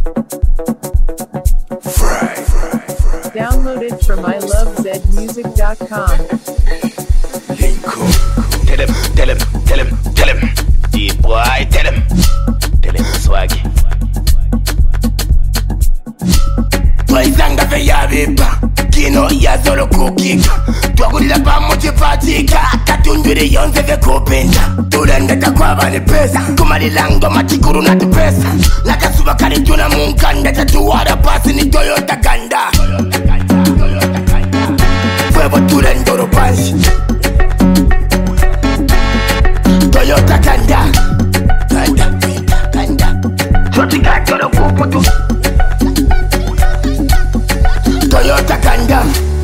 Download it from ilovezmusic.com. Tell him. Deep boy, tell him swaggy. Twaisanga veya bipa kino ya zolo kukika twagulila pamoja patika katunjwiri yonze vekupinda tulendeta kwa bani pesa kumalilango machikuru na tupesa nakasuba kari tuna munkanda tatuwara pasi ni Toyota Ganda Fwebo tulendoro panshi Toyota Ganda Choti kakoro kuputu Toyota Ganda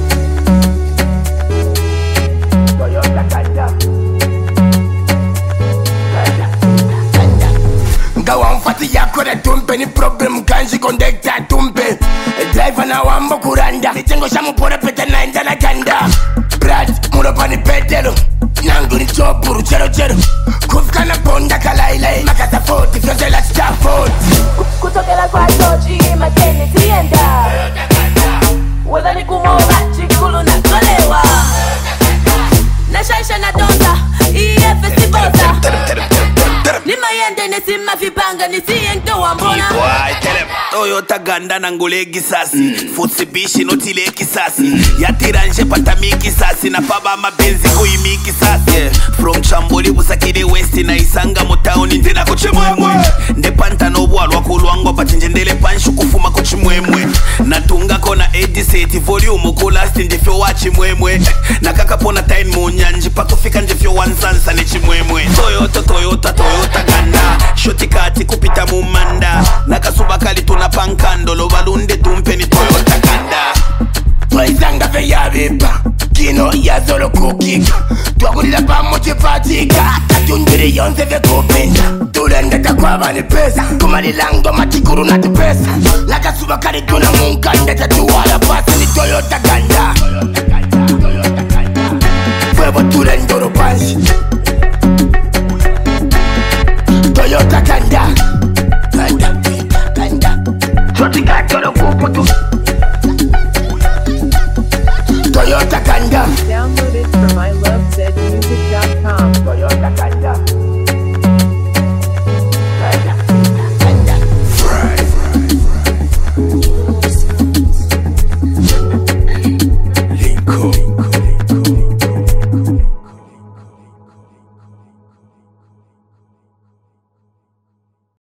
Ngawa mfati yako na tumpe ni problem kanji kondekta tumpe Driver na wambo kuranda Nichengo shamu pora pete na indana ganda Brad muropa ni petero Nangu ni chopuru chero Kufka na bonda kalailai Makasa 40 fyonze la star 40 Kutokela kwa tochi makeni tienda Weza ni kumora chikulu na kolewa Na shaisha na donda Iye festiboza Lima yende nesima vipanga nisiyengi wambona Boy, tell him Toyota Ganda nangule gisasi Futsibishi notile kisasi Yatiranje patami kisasi Na paba mabenzi kuimi kisasi From Chamboli busakide West Na isanga mutaoni ndena kuchimwemwe Ndepanta nobu alwakulwango Patinjendele panshu kufuma kuchimwemwe Natunga kona 87 volume kulasti njefyo wachimwemwe Nakakapona time munyanji Pakufika njefyo wansansa nechimwemwe Toyota Ganda Shoti kati kupita mumanda Nakasuba kali tunapankando Lobalunde tumpeni Toyota Ganda Twaisanga veya bipa kino ya zolo kukika twagulila pamoja patika katunjwiri yonze vekupinda tulendeta kwa bani pesa kumalilango machikuru na tupesa nakasuba kali tuna munkanda tatuwala pasi ni Toyota Ganda Fwebo tulendoro panshi Toyota Ganda